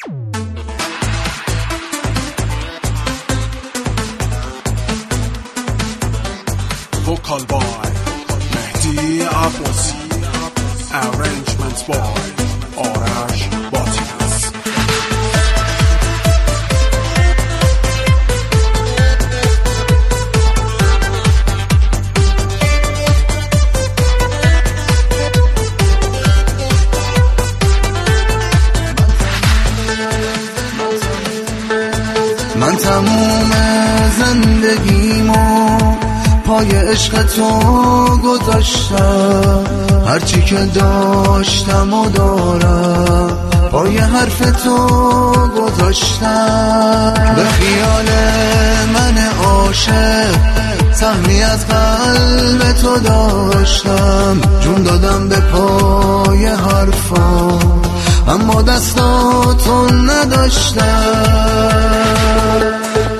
Vocal by Mehdi Abbasi. Arrangements by Arash Batias. من تموم زندگیمو پای عشق تو گذاشتم، هرچی که داشتم و دارم پای حرف تو گذاشتم. به خیال من عاشق سهمی از قلب تو داشتم، جون دادم به پای حرفا اما دستاتو نداشتم.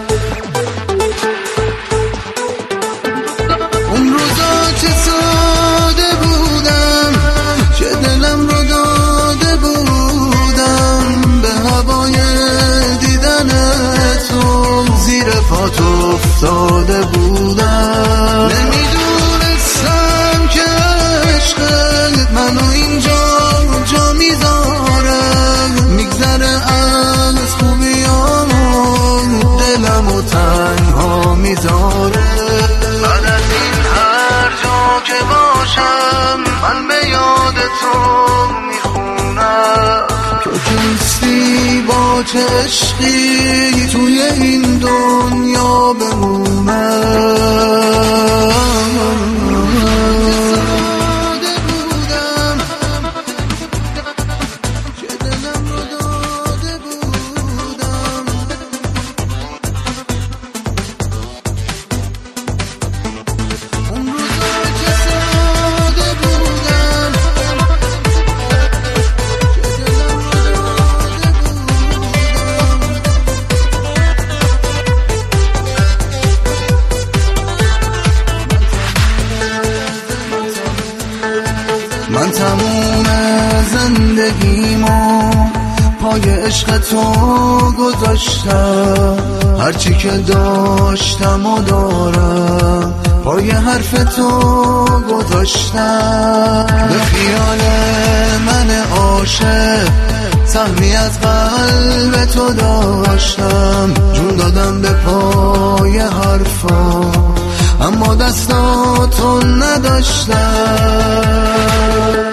اون روزا چه ساده بودم، چه دلم رو داده بودم به هوای دیدن تو، زیر پات افتاده بودم. نمیدونستم که عشقت منو اینجا جا میذاره، میگذره از خوبیام دلمو تنها میذاره. بعد از این هر جا که باشم من به یاد تو میخونم، تو کیستی با چه عشقی توی این دنیا بمونم. من تموم زندگیمو پای عشق تو گذاشتم، هرچی که داشتم و دارم پای حرف تو گذاشتم. به خیال من عاشق سهمی از قلب تو داشتم، جون دادم به پای حرفا اما دستاتو نداشتم.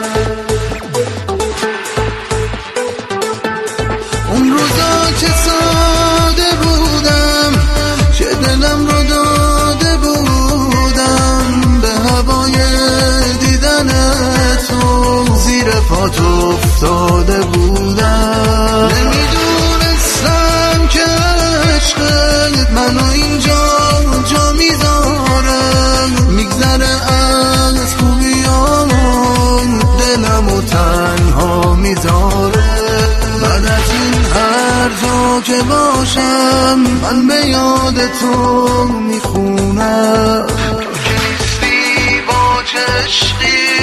اون روزا چه ساده بودم، چه دلم رو داده بودم به هوای دیدن تو، زیر پات افتاده بودم. نمیدونستم که عشقت منو اینجا جا میذاره، میگذره از خوبیام دلمو تنها میذاره. بعد از این هر جا که باشم من به یاد تو میخونم، تو که نیستی با چه عشقی